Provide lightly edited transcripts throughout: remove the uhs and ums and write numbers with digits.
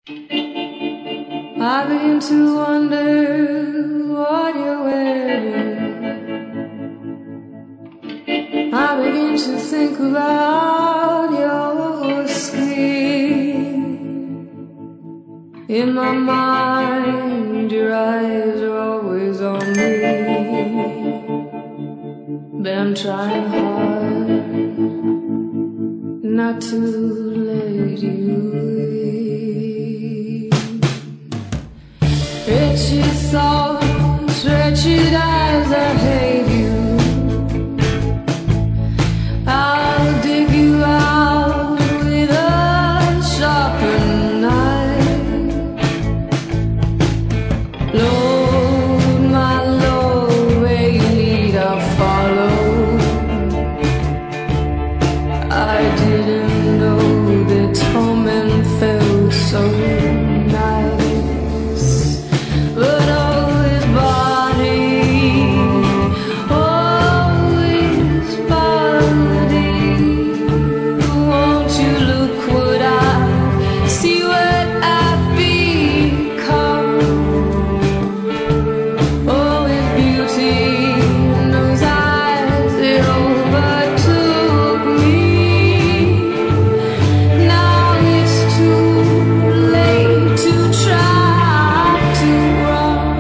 I begin to wonder what you're wearing. I begin to think about your skin. In my mind, your eyes are always on me, but I'm trying hard not to let you leave. Wretched thoughts, wretched eyes, I hate you. I'll dig you out with a sharpened knife. Lord, my Lord, where you lead, I'll follow. I didn't know that torment felt so nice, but oh, his body, oh, his body. Won't you look what I see, what I've become? Oh, his beauty and those eyes, they overtook me. Now it's too late to try to run.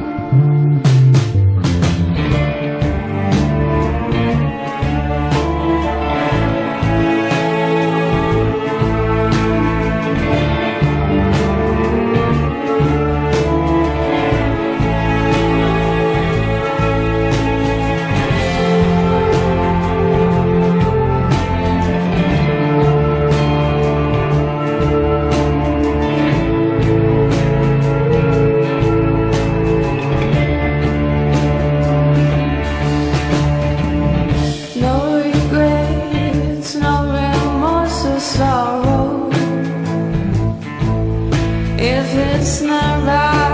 No regrets, no remorse or sorrow. If it's not right,